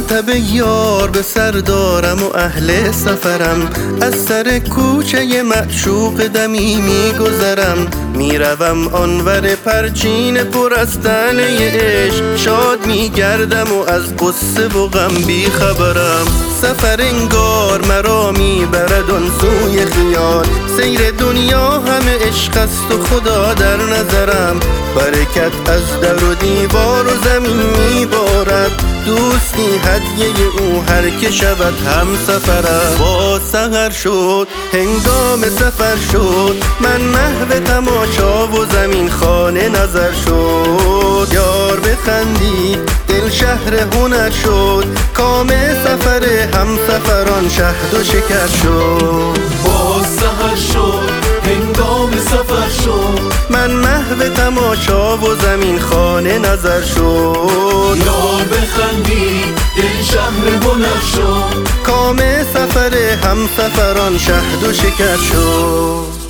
ملتب یار به سر دارم و اهل سفرم، از سر کوچه معشوق دمی میگذرم. میروم آنور پرچین پر از طعنه عشق، شاد میگردم و از قصه و غم بی خبرم. سفر انگار مرا میبرد آن سوی خیال، سیر دنیا همه عشق است و خدا در نظرم. برکت از در و دیوار و زمین میبارد، دوستی هدیه او هر که شود هم سفرم. با سحر شد هنگام سفر شد، من محو تماشا و زمین خانه نظر شد. یار بخندید دل شهر هنر شد، کام سفر هم سفران شهد و شکر شد. با سحر شد هنگام سفر شد، من محو تماشا و زمین خانه نظر شد. یار بخندید دل شهر هنر شد، کام سفر هم سفران شهد و شکر شد.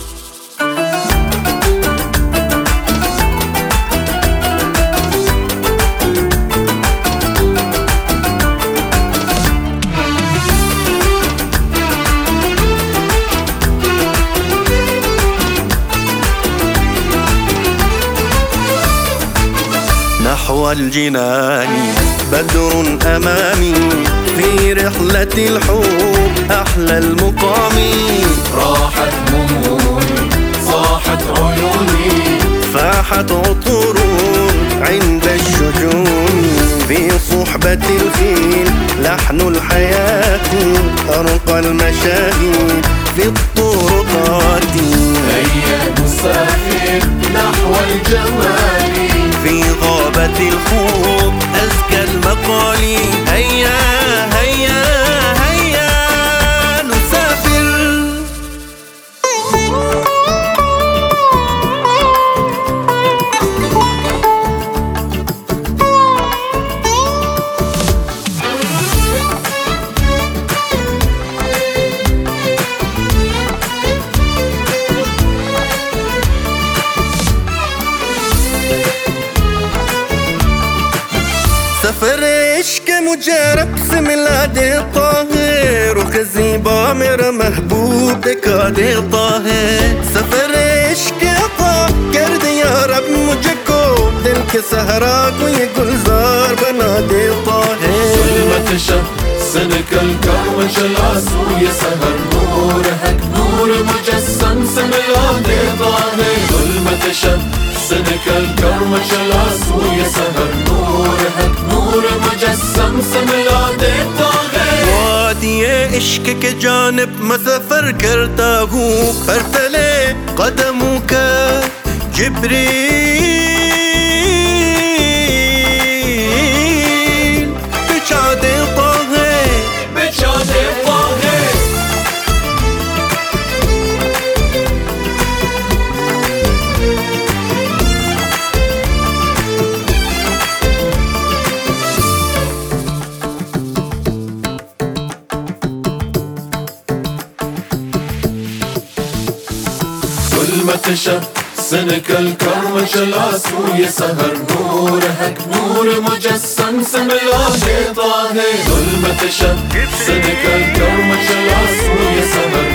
نحو الجنان بدر أمامي، في رحلة الحب أحلى المقام. راحت همومي صاحت عيوني، فاحت عطور عند الشجون. في صحبة الخيل لحن الحياة، أرقى المشاهد في الطرقات. هيا نسافر نحو الجمال، في غابة الخوف أزكى المقال. هيا هيا هيا نسافر. سفر عشق مجرب سے ملا دیتا ہے، رخ زیبا میرا محبوب دکھا دیتا ہے. سفر عشق عطا کر دیا رب مجھ کو، دل کے صحرا کو یہ گلزار بنا دیتا ہے. ظلمة شمسك الكرم شلاسو يا سهر نورك نور مجسم سملا ديضاني. ظلمة شمسك الكرم شلاسو يا سهر نورك نور مجسم سملا ديضاني. وادی عشق کے جانب میں سفر کرتا ہوں، پر تلے قدموں کا جبریل بچھا دیتا ہے، بچا دیتا ہے. ظلمة شمسك الكرم شلاسو يا سهر نورك نور مجسم سملا ديضاني. ظلمة شمسك الكرم شلاسو يا سهر